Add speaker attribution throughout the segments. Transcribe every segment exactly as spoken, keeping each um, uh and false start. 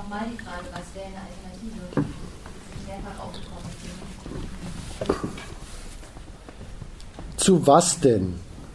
Speaker 1: nochmal die Frage, was wäre eine Alternative? Das ist mehrfach aufgekommen.
Speaker 2: Zu was denn?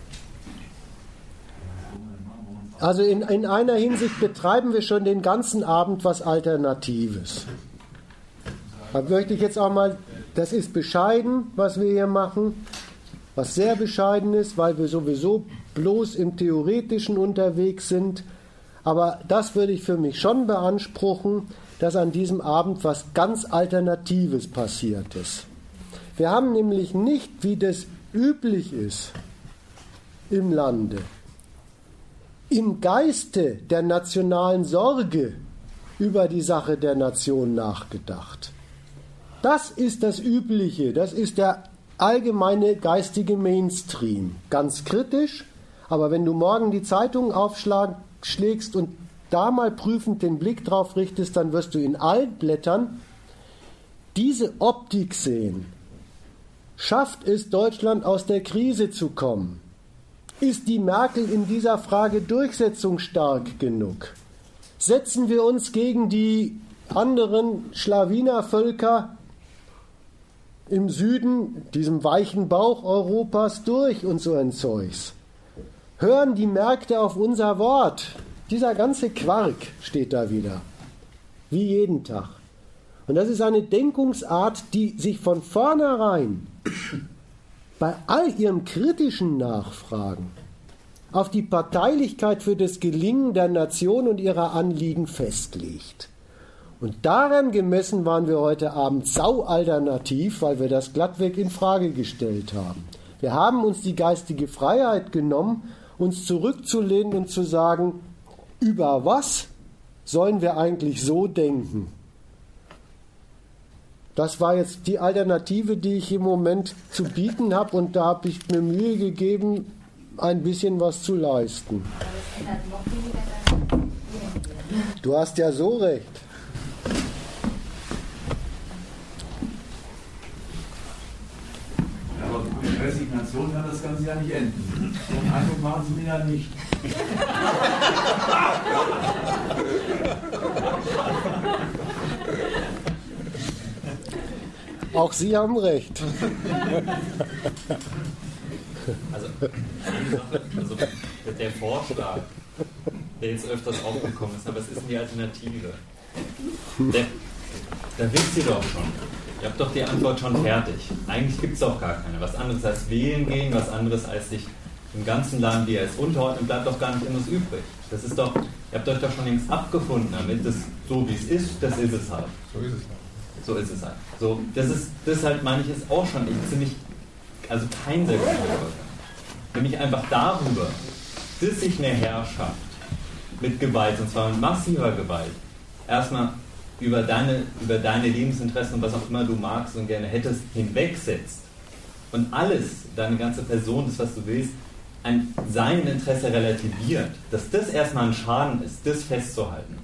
Speaker 2: Also in, in einer Hinsicht betreiben wir schon den ganzen Abend was Alternatives. Da möchte ich jetzt auch mal, das ist bescheiden, was wir hier machen, was sehr bescheiden ist, weil wir sowieso bloß im Theoretischen unterwegs sind. Aber das würde ich für mich schon beanspruchen, dass an diesem Abend was ganz Alternatives passiert ist. Wir haben nämlich nicht, wie das üblich ist im Lande, im Geiste der nationalen Sorge über die Sache der Nation nachgedacht. Das ist das Übliche, das ist der allgemeine geistige Mainstream. Ganz kritisch, aber wenn du morgen die Zeitung aufschlägst und da mal prüfend den Blick drauf richtest, dann wirst du in allen Blättern diese Optik sehen. Schafft es Deutschland aus der Krise zu kommen? Ist die Merkel in dieser Frage durchsetzungsstark genug? Setzen wir uns gegen die anderen Schlawinervölker im Süden, diesem weichen Bauch Europas, durch und so ein Zeugs? Hören die Märkte auf unser Wort? Dieser ganze Quark steht da wieder, wie jeden Tag. Und das ist eine Denkungsart, die sich von vornherein bei all ihrem kritischen Nachfragen auf die Parteilichkeit für das Gelingen der Nation und ihrer Anliegen festlegt. Und daran gemessen waren wir heute Abend sau-alternativ, weil wir das glattweg in Frage gestellt haben. Wir haben uns die geistige Freiheit genommen, uns zurückzulehnen und zu sagen, über was sollen wir eigentlich so denken? Das war jetzt die Alternative, die ich im Moment zu bieten habe, und da habe ich mir Mühe gegeben, ein bisschen was zu leisten. Du hast ja so recht.
Speaker 3: Ja, aber mit Resignation kann das Ganze ja nicht enden. So einen Eindruck machen Sie mir ja nicht.
Speaker 2: Auch Sie haben recht.
Speaker 4: Also, also der Vorschlag, der jetzt öfters aufgekommen ist, aber was ist denn die Alternative? Der, da wisst ihr doch schon. Ihr habt doch die Antwort schon fertig. Eigentlich gibt es auch gar keine. Was anderes als wählen gehen, was anderes als sich im ganzen Land die als unterordnen, bleibt doch gar nicht irgendwas übrig. Das ist doch, ihr habt euch doch schon längst abgefunden damit, das so wie es ist, das ist es halt.
Speaker 5: So ist es halt.
Speaker 4: So ist es halt. So, das ist, das halt, meine ich, ist auch schon echt ziemlich, also kein sehr guter Übergang. Nämlich einfach darüber, dass sich eine Herrschaft mit Gewalt, und zwar mit massiver Gewalt, erstmal über deine, über deine Lebensinteressen und was auch immer du magst und gerne hättest, hinwegsetzt und alles, deine ganze Person, das, was du willst, an seinem Interesse relativiert, dass das erstmal ein Schaden ist, das festzuhalten.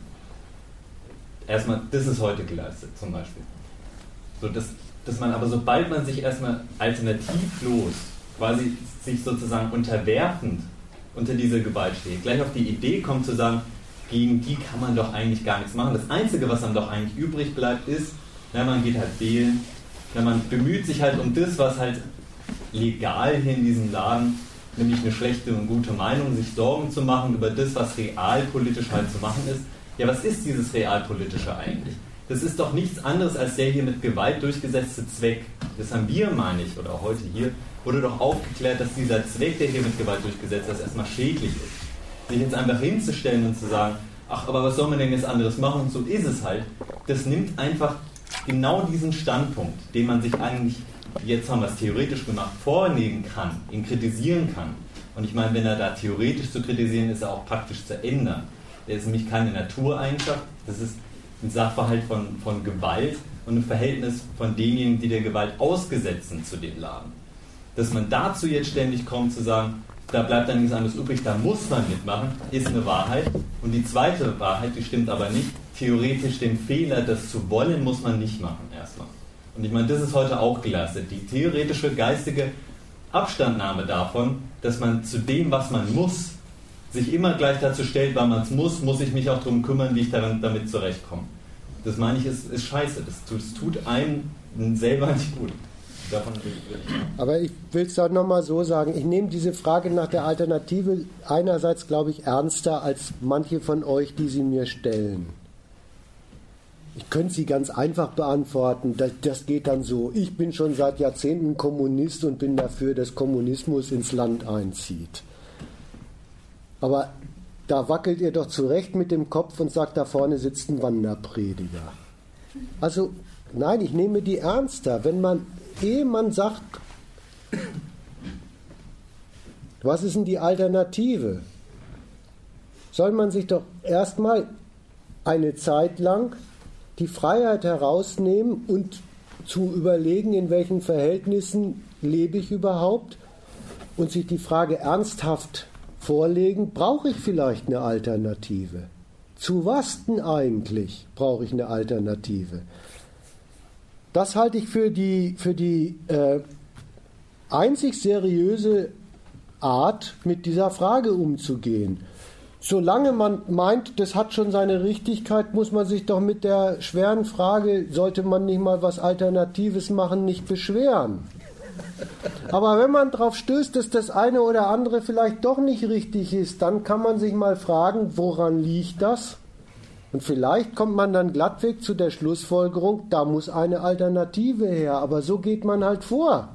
Speaker 4: Erstmal, das ist heute geleistet, zum Beispiel. So, dass, dass man aber, sobald man sich erstmal alternativlos, quasi sich sozusagen unterwerfend unter diese Gewalt steht, gleich auf die Idee kommt zu sagen, gegen die kann man doch eigentlich gar nichts machen. Das Einzige, was dann doch eigentlich übrig bleibt, ist, na, man geht halt wählen, na, man bemüht sich halt um das, was halt legal hier in diesem Laden, nämlich eine schlechte und gute Meinung, sich Sorgen zu machen über das, was realpolitisch halt zu machen ist. Ja, was ist dieses Realpolitische eigentlich? Das ist doch nichts anderes als der hier mit Gewalt durchgesetzte Zweck. Das haben wir, meine ich, oder auch heute hier, wurde doch aufgeklärt, dass dieser Zweck, der hier mit Gewalt durchgesetzt ist, erstmal schädlich ist. Sich jetzt einfach hinzustellen und zu sagen, ach, aber was soll man denn jetzt anderes machen? Und so ist es halt. Das nimmt einfach genau diesen Standpunkt, den man sich eigentlich, jetzt haben wir es theoretisch gemacht, vornehmen kann, ihn kritisieren kann. Und ich meine, wenn er da theoretisch zu kritisieren, ist er auch praktisch zu ändern. Der ist nämlich keine Natureigenschaft, das ist ein Sachverhalt von, von Gewalt und ein Verhältnis von denjenigen, die der Gewalt ausgesetzt sind zu dem Laden. Dass man dazu jetzt ständig kommt zu sagen, da bleibt dann nichts anderes übrig, da muss man mitmachen, ist eine Wahrheit. Und die zweite Wahrheit, die stimmt aber nicht, theoretisch den Fehler, das zu wollen, muss man nicht machen erstmal. Und ich meine, das ist heute auch geleistet. Die theoretische, geistige Abstandnahme davon, dass man zu dem, was man muss, sich immer gleich dazu stellt, weil man es muss, muss ich mich auch darum kümmern, wie ich daran, damit zurechtkomme. das meine ich, ist, ist scheiße. Das tut, das tut einem selber nicht gut. Davon will ich.
Speaker 2: Aber ich will es doch nochmal so sagen, ich nehme diese Frage nach der Alternative einerseits, glaube ich, ernster als manche von euch, die sie mir stellen. Ich könnte sie ganz einfach beantworten, das, das geht dann so. Ich bin schon seit Jahrzehnten Kommunist und bin dafür, dass Kommunismus ins Land einzieht. Aber da wackelt ihr doch zurecht mit dem Kopf und sagt, da vorne sitzt ein Wanderprediger. Also, nein, ich nehme die ernster. Wenn man, ehe man sagt, was ist denn die Alternative, soll man sich doch erstmal eine Zeit lang die Freiheit herausnehmen und zu überlegen, in welchen Verhältnissen lebe ich überhaupt, und sich die Frage ernsthaft vorlegen, brauche ich vielleicht eine Alternative? Zu was denn eigentlich brauche ich eine Alternative? Das halte ich für die, für die äh, einzig seriöse Art, mit dieser Frage umzugehen. Solange man meint, das hat schon seine Richtigkeit, muss man sich doch mit der schweren Frage, sollte man nicht mal was Alternatives machen, nicht beschweren. Aber wenn man darauf stößt, dass das eine oder andere vielleicht doch nicht richtig ist, dann kann man sich mal fragen, woran liegt das? Und vielleicht kommt man dann glattweg zu der Schlussfolgerung, da muss eine Alternative her, aber so geht man halt vor.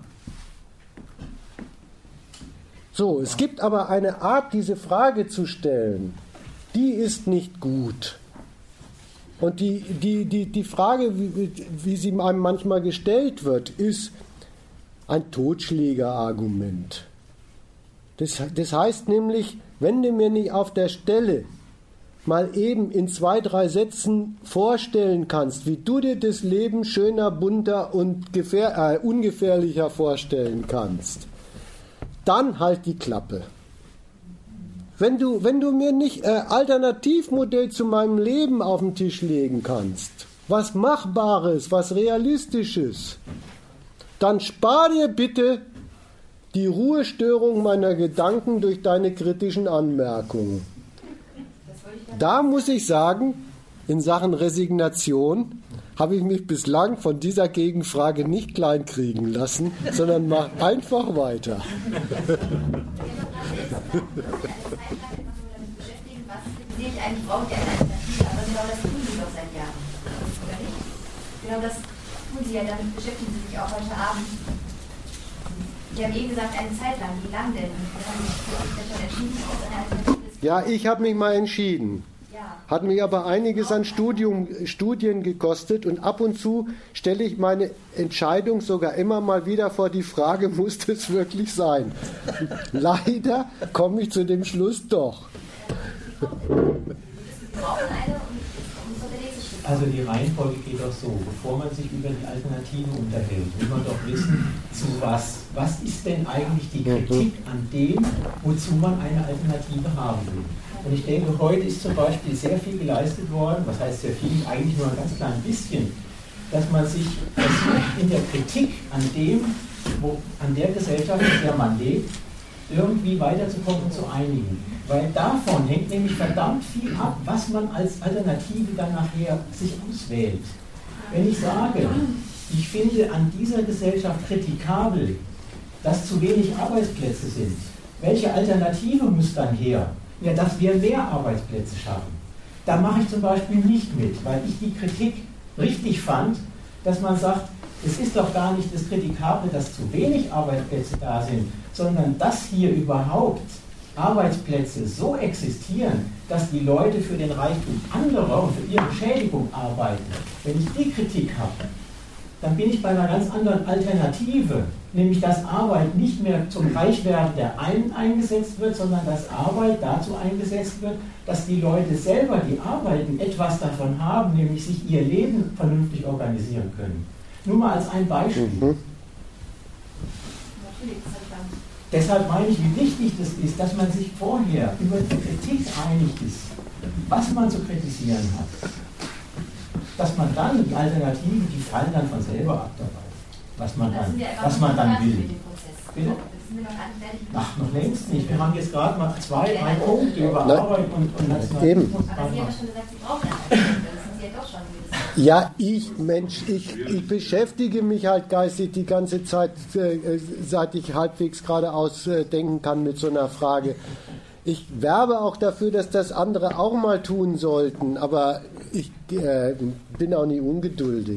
Speaker 2: So, es gibt aber eine Art, diese Frage zu stellen, die ist nicht gut. Und die, die, die, die Frage, wie, wie sie einem manchmal gestellt wird, ist ein Totschlägerargument. Das, das heißt nämlich, wenn du mir nicht auf der Stelle mal eben in zwei, drei Sätzen vorstellen kannst, wie du dir das Leben schöner, bunter und gefähr, äh, ungefährlicher vorstellen kannst, dann halt die Klappe. Wenn du, wenn du mir nicht ein äh, Alternativmodell zu meinem Leben auf den Tisch legen kannst, was Machbares, was Realistisches, dann spar dir bitte die Ruhestörung meiner Gedanken durch deine kritischen Anmerkungen. Da muss ich sagen, in Sachen Resignation habe ich mich bislang von dieser Gegenfrage nicht kleinkriegen lassen, sondern mach einfach weiter.
Speaker 1: Eigentlich braucht ihr eine Alternative, aber genau das tun sie doch seit Jahren, oder nicht? Genau das tun sie ja, damit beschäftigen sie sich auch heute Abend. Sie haben eben gesagt, eine Zeit lang, wie lang denn? Wir haben sich schon entschieden, dass eine Alternative ist.
Speaker 2: Ja, ich habe mich mal entschieden. Hat mich aber einiges an Studium, Studien gekostet, und ab und zu stelle ich meine Entscheidung sogar immer mal wieder vor die Frage, muss das wirklich sein? Leider komme ich zu dem Schluss doch.
Speaker 5: Also die Reihenfolge geht doch so, bevor man sich über die Alternative unterhält, will man doch wissen, zu was. Was ist denn eigentlich die Kritik an dem, wozu man eine Alternative haben will? Und ich denke, heute ist zum Beispiel sehr viel geleistet worden, was heißt sehr viel, eigentlich nur ein ganz klein bisschen, dass man sich versucht, in der Kritik an dem, wo, an der Gesellschaft, in der man lebt, irgendwie weiterzukommen und zu einigen. Weil davon hängt nämlich verdammt viel ab, was man als Alternative dann nachher sich auswählt. Wenn ich sage, ich finde an dieser Gesellschaft kritikabel, dass zu wenig Arbeitsplätze sind, welche Alternative muss dann her? Ja, dass wir mehr Arbeitsplätze schaffen. Da mache ich zum Beispiel nicht mit, weil ich die Kritik richtig fand, dass man sagt, es ist doch gar nicht das Kritikable, dass zu wenig Arbeitsplätze da sind, sondern dass hier überhaupt Arbeitsplätze so existieren, dass die Leute für den Reichtum anderer und für ihre Schädigung arbeiten. Wenn ich die Kritik habe, dann bin ich bei einer ganz anderen Alternative, nämlich dass Arbeit nicht mehr zum Reichwerden der einen eingesetzt wird, sondern dass Arbeit dazu eingesetzt wird, dass die Leute selber, die arbeiten, etwas davon haben, nämlich sich ihr Leben vernünftig organisieren können. Nur mal als ein Beispiel. Mhm. Deshalb meine ich, wie wichtig das ist, dass man sich vorher über die Kritik einig ist, was man zu kritisieren hat. Dass man dann die Alternativen, die fallen dann von selber ab dabei, was man dann, was man dann will. Bitte? Ach, noch längst nicht. Wir haben jetzt gerade mal zwei, drei Punkte über Arbeit und, und Nationalismus.
Speaker 1: Aber Sie haben ja schon gesagt, Sie brauchen eine Alternative. Das sind Sie ja doch schon.
Speaker 2: Ja, ich, Mensch, ich, ich beschäftige mich halt geistig die ganze Zeit, äh, seit ich halbwegs geradeaus äh, denken kann mit so einer Frage. Ich werbe auch dafür, dass das andere auch mal tun sollten, aber ich äh, bin auch nie ungeduldig.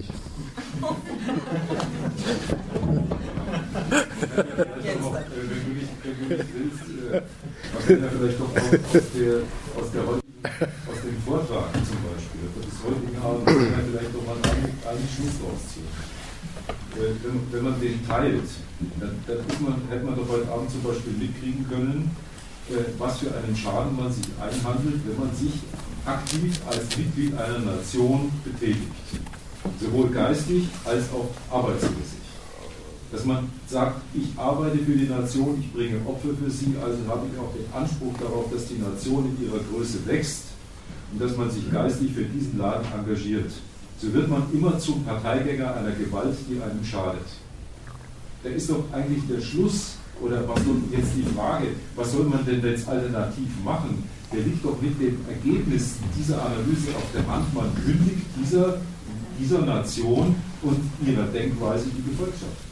Speaker 3: Wenn du nicht, wenn du nicht willst, äh, man kann ja vielleicht doch auch aus, der, aus, der heutigen, aus dem Vortrag zum Beispiel, des heutigen Abends, kann man vielleicht doch mal einen, einen Schluss rausziehen. Äh, wenn, wenn man den teilt, dann, dann ist man, hätte man doch heute Abend zum Beispiel mitkriegen können, äh, was für einen Schaden man sich einhandelt, wenn man sich aktiv als Mitglied einer Nation betätigt. Sowohl geistig als auch arbeitsmäßig. Dass man sagt, ich arbeite für die Nation, ich bringe Opfer für sie, also habe ich auch den Anspruch darauf, dass die Nation in ihrer Größe wächst und dass man sich geistig für diesen Laden engagiert. So wird man immer zum Parteigänger einer Gewalt, die einem schadet. Da ist doch eigentlich der Schluss, oder was soll jetzt die Frage, was soll man denn jetzt alternativ machen? Der liegt doch mit dem Ergebnis dieser Analyse auf der Hand. Man kündigt dieser, dieser Nation und ihrer Denkweise die Gefolgschaft.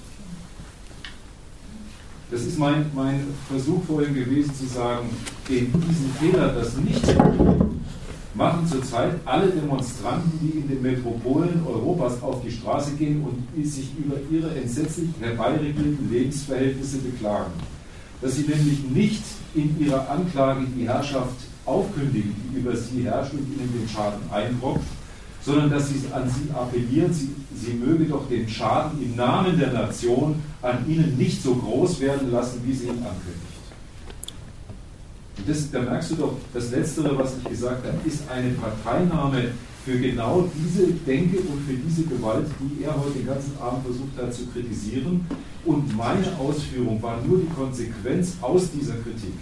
Speaker 3: Das ist mein, mein Versuch vorhin gewesen zu sagen, gegen diesen Fehler, das nicht zu tun, machen zurzeit alle Demonstranten, die in den Metropolen Europas auf die Straße gehen und sich über ihre entsetzlich herbeiregierten Lebensverhältnisse beklagen. Dass sie nämlich nicht in ihrer Anklage die Herrschaft aufkündigen, die über sie herrscht und ihnen den Schaden einbrockt, sondern dass sie an sie appellieren, sie, sie möge doch den Schaden im Namen der Nation an ihnen nicht so groß werden lassen, wie sie ihn ankündigt. Und das, da merkst du doch, das Letztere, was ich gesagt habe, ist eine Parteinahme für genau diese Denke und für diese Gewalt, die er heute den ganzen Abend versucht hat zu kritisieren. Und meine Ausführung war nur die Konsequenz aus dieser Kritik.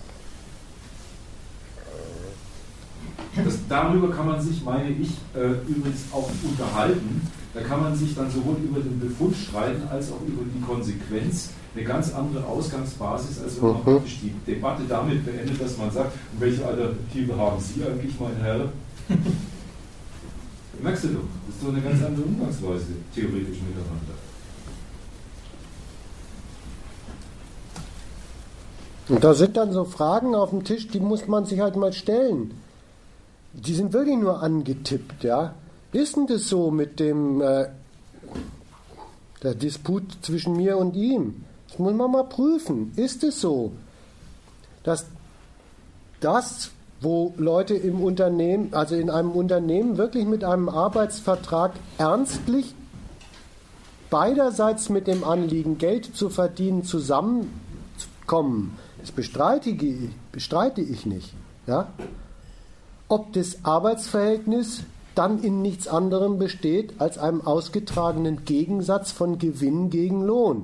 Speaker 3: Das, darüber kann man sich, meine ich, äh, übrigens auch unterhalten. Da kann man sich dann sowohl über den Befund streiten, als auch über die Konsequenz. Eine ganz andere Ausgangsbasis, als wenn man praktisch die Debatte damit beendet, dass man sagt, und welche Alternative haben Sie eigentlich, mein Herr? Merkst du doch, das ist doch eine ganz andere Umgangsweise, theoretisch miteinander.
Speaker 2: Und da sind dann so Fragen auf dem Tisch, die muss man sich halt mal stellen. Die sind wirklich nur angetippt, ja. Ist denn das so mit dem äh, der Disput zwischen mir und ihm? Das muss man mal prüfen. Ist es so, dass das, wo Leute im Unternehmen, also in einem Unternehmen wirklich mit einem Arbeitsvertrag ernstlich beiderseits mit dem Anliegen, Geld zu verdienen, zusammenkommen, das bestreite ich, bestreite ich nicht, ja? Ob das Arbeitsverhältnis dann in nichts anderem besteht als einem ausgetragenen Gegensatz von Gewinn gegen Lohn.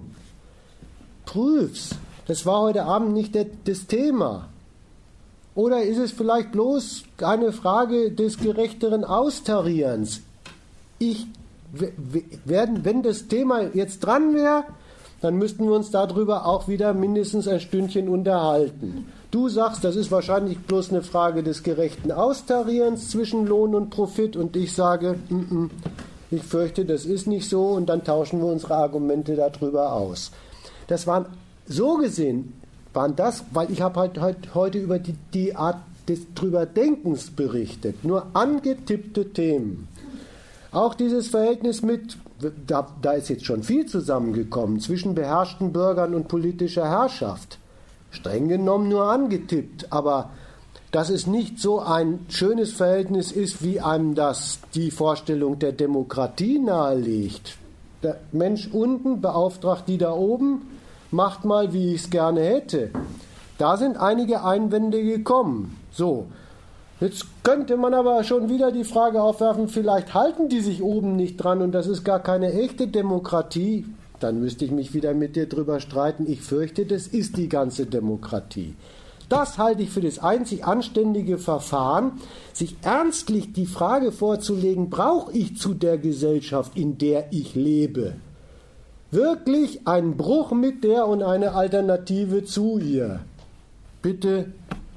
Speaker 2: Prüf's. Das war heute Abend nicht der, das Thema. Oder ist es vielleicht bloß eine Frage des gerechteren Austarierens? Ich, werden, wenn das Thema jetzt dran wäre, dann müssten wir uns darüber auch wieder mindestens ein Stündchen unterhalten. Du sagst, das ist wahrscheinlich bloß eine Frage des gerechten Austarierens zwischen Lohn und Profit, und ich sage, m-m, ich fürchte, das ist nicht so, und dann tauschen wir unsere Argumente darüber aus. Das waren, so gesehen, waren das, weil ich habe halt, halt heute über die, die Art des Drüberdenkens berichtet, nur angetippte Themen. Auch dieses Verhältnis mit, da, da ist jetzt schon viel zusammengekommen, zwischen beherrschten Bürgern und politischer Herrschaft. Streng genommen nur angetippt, aber dass es nicht so ein schönes Verhältnis ist, wie einem das die Vorstellung der Demokratie nahelegt. Der Mensch unten beauftragt die da oben, macht mal, wie ich es gerne hätte. Da sind einige Einwände gekommen. So, jetzt könnte man aber schon wieder die Frage aufwerfen, vielleicht halten die sich oben nicht dran und das ist gar keine echte Demokratie. Dann müsste ich mich wieder mit dir drüber streiten. Ich fürchte, das ist die ganze Demokratie. Das halte ich für das einzig anständige Verfahren, sich ernstlich die Frage vorzulegen, brauche ich zu der Gesellschaft, in der ich lebe, wirklich einen Bruch mit der und eine Alternative zu ihr? Bitte,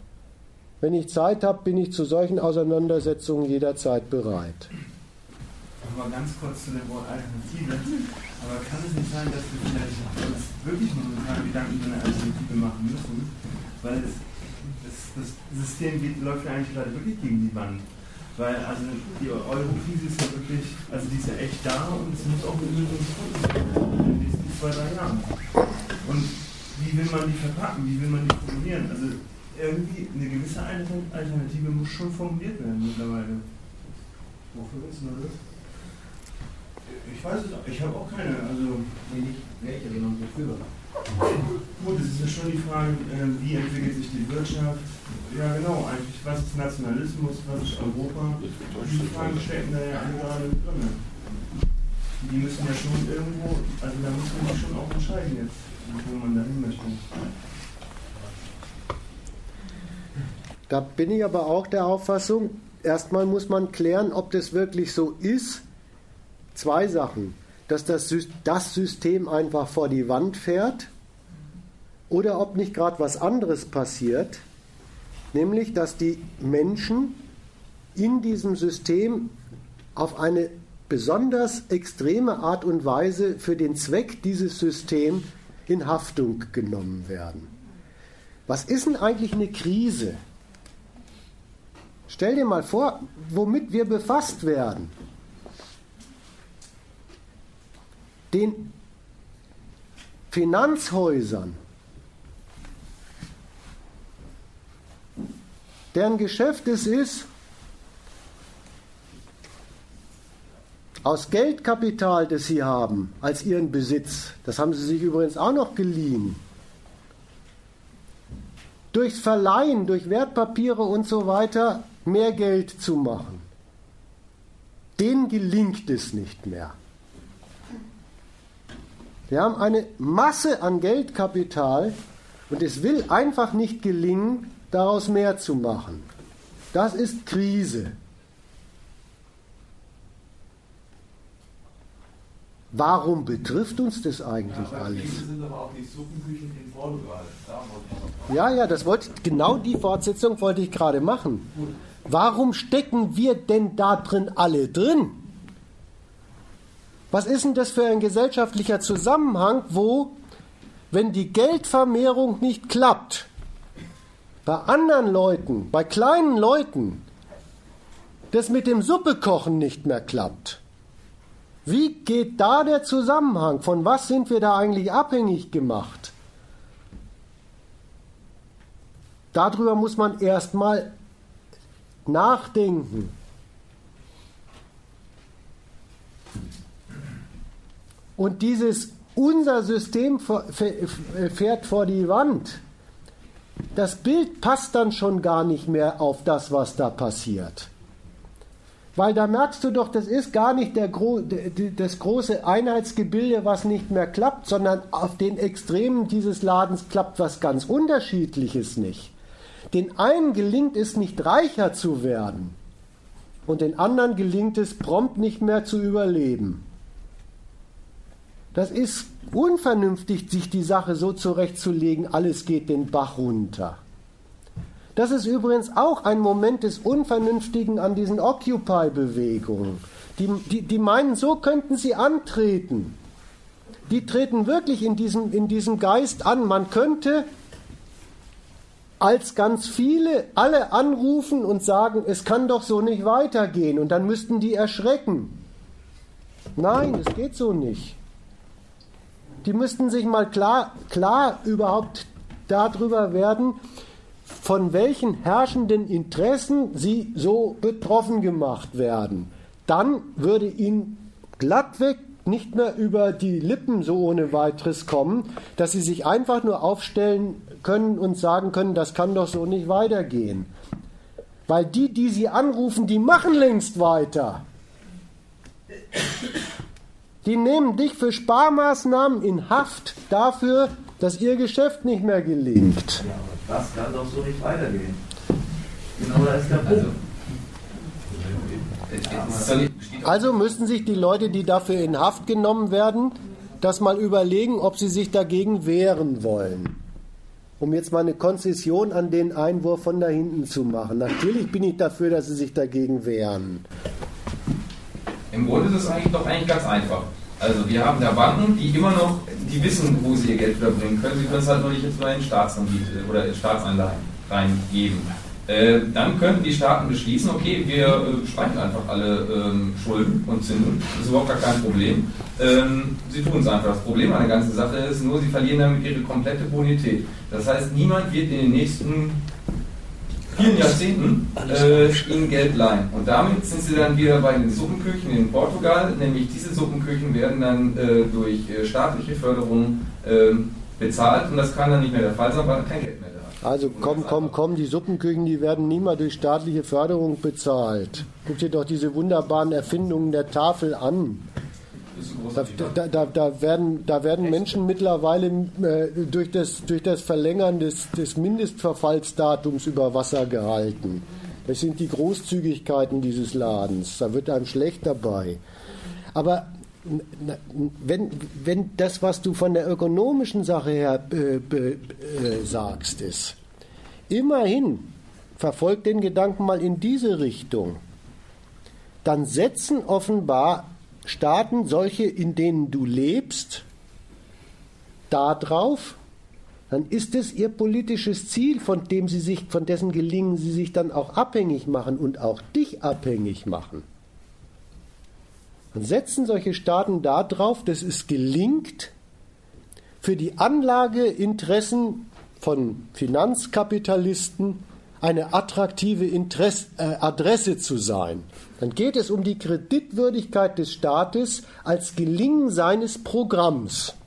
Speaker 2: wenn ich Zeit habe, bin ich zu solchen Auseinandersetzungen jederzeit bereit.
Speaker 6: nochmal ganz kurz zu dem Wort Alternative. Aber kann es nicht sein, dass wir vielleicht uns wirklich momentan Gedanken über eine Alternative machen müssen? Weil es, das, das System geht, läuft ja eigentlich gerade wirklich gegen die Wand. Weil also die Euro-Krise ist ja wirklich, also die ist ja echt da und es muss auch eine Lösung gefunden werden in den nächsten zwei, drei Jahren. Und wie will man die verpacken, wie will man die formulieren? Also irgendwie eine gewisse Alternative muss schon formuliert werden mittlerweile. Wofür ist denn das? Ich weiß es auch, ich habe auch keine, also nicht welche, sondern wofür. Gut, es ist ja schon die Frage, wie entwickelt sich die Wirtschaft? Ja genau, eigentlich, was ist Nationalismus, was ist Europa? Diese Fragen stecken da ja alle gerade drin. Die müssen ja schon irgendwo, also da muss man sich schon auch entscheiden jetzt, wo man dahin möchte.
Speaker 2: Da bin ich aber auch der Auffassung, erstmal muss man klären, ob das wirklich so ist. Zwei Sachen. Dass das, das System einfach vor die Wand fährt oder ob nicht gerade was anderes passiert, nämlich dass die Menschen in diesem System auf eine besonders extreme Art und Weise für den Zweck dieses Systems in Haftung genommen werden. Was ist denn eigentlich eine Krise? Stell dir mal vor, womit wir befasst werden. Den Finanzhäusern, deren Geschäft es ist, aus Geldkapital, das sie haben, als ihren Besitz, das haben sie sich übrigens auch noch geliehen, durchs Verleihen, durch Wertpapiere und so weiter, mehr Geld zu machen. Denen gelingt es nicht mehr. Wir haben eine Masse an Geldkapital und es will einfach nicht gelingen, daraus mehr zu machen. Das ist Krise. Warum betrifft uns das eigentlich ja, alles?
Speaker 3: Krise sind aber auch die Suppenküchen in Portugal.
Speaker 2: Ja, ja, das wollte genau die Fortsetzung wollte ich gerade machen. Warum stecken wir denn da drin alle drin? Was ist denn das für ein gesellschaftlicher Zusammenhang, wo, wenn die Geldvermehrung nicht klappt, bei anderen Leuten, bei kleinen Leuten, das mit dem Suppekochen nicht mehr klappt? Wie geht da der Zusammenhang? Von was sind wir da eigentlich abhängig gemacht? Darüber muss man erstmal nachdenken. Und dieses unser System fährt vor die Wand. Das Bild passt dann schon gar nicht mehr auf das, was da passiert. Weil da merkst du doch, das ist gar nicht der Gro- das große Einheitsgebilde, was nicht mehr klappt, sondern auf den Extremen dieses Ladens klappt was ganz Unterschiedliches nicht. Den einen gelingt es nicht reicher zu werden und den anderen gelingt es prompt nicht mehr zu überleben. Das ist unvernünftig, sich die Sache so zurechtzulegen, alles geht den Bach runter. Das ist übrigens auch ein Moment des Unvernünftigen an diesen Occupy-Bewegungen. Die, die, die meinen, so könnten sie antreten. Die treten wirklich in diesem, in diesem Geist an. Man könnte als ganz viele alle anrufen und sagen, es kann doch so nicht weitergehen. Und dann müssten die erschrecken. Nein, es geht so nicht. Die müssten sich mal klar, klar überhaupt darüber werden, von welchen herrschenden Interessen sie so betroffen gemacht werden. Dann würde ihnen glattweg nicht mehr über die Lippen so ohne weiteres kommen, dass sie sich einfach nur aufstellen können und sagen können, das kann doch so nicht weitergehen. Weil die, die sie anrufen, die machen längst weiter. Die nehmen dich für Sparmaßnahmen in Haft dafür, dass ihr Geschäft nicht mehr gelingt.
Speaker 7: Ja, aber das kann doch so nicht weitergehen. Genau, da ist der Punkt.
Speaker 2: Also, also müssten sich die Leute, die dafür in Haft genommen werden, das mal überlegen, ob sie sich dagegen wehren wollen. Um jetzt mal eine Konzession an den Einwurf von da hinten zu machen. Natürlich bin ich dafür, dass sie sich dagegen wehren.
Speaker 8: Im Grunde ist es eigentlich doch eigentlich ganz einfach. Also wir haben da Banken, die immer noch, die wissen, wo sie ihr Geld wieder bringen können. Sie können es halt nur nicht jetzt mal in Staatsanleihen oder in Staatsanleihen reingeben. Äh, dann könnten die Staaten beschließen, okay, wir äh, streichen einfach alle ähm, Schulden und Zinsen. Das ist überhaupt gar kein Problem. Ähm, sie tun es einfach. Das Problem an der ganzen Sache ist nur, sie verlieren damit ihre komplette Bonität. Das heißt, niemand wird in den nächsten vielen Jahrzehnten äh, ihnen Geld leihen. Und damit sind sie dann wieder bei den Suppenküchen in Portugal, nämlich diese Suppenküchen werden dann äh, durch äh, staatliche Förderung äh, bezahlt und das kann dann nicht mehr der Fall sein, weil kein Geld mehr da ist.
Speaker 2: Also komm, komm, komm, die Suppenküchen, die werden nie mal durch staatliche Förderung bezahlt. Guck dir doch diese wunderbaren Erfindungen der Tafel an. Da, da, da, da, werden, da werden Menschen mittlerweile äh, durch, das, durch das Verlängern des, des Mindestverfallsdatums über Wasser gehalten. Das sind die Großzügigkeiten dieses Ladens. Da wird einem schlecht dabei. Aber wenn, wenn das, was du von der ökonomischen Sache her äh, äh, sagst, ist, immerhin verfolgt den Gedanken mal in diese Richtung, dann setzen offenbar Staaten, solche, in denen du lebst, da drauf, dann ist es ihr politisches Ziel, von dem sie sich, von dessen Gelingen sie sich dann auch abhängig machen und auch dich abhängig machen. Dann setzen solche Staaten da drauf, dass es gelingt, für die Anlageinteressen von Finanzkapitalisten eine attraktive Interesse, äh, Adresse zu sein. Dann geht es um die Kreditwürdigkeit des Staates als Gelingen seines Programms.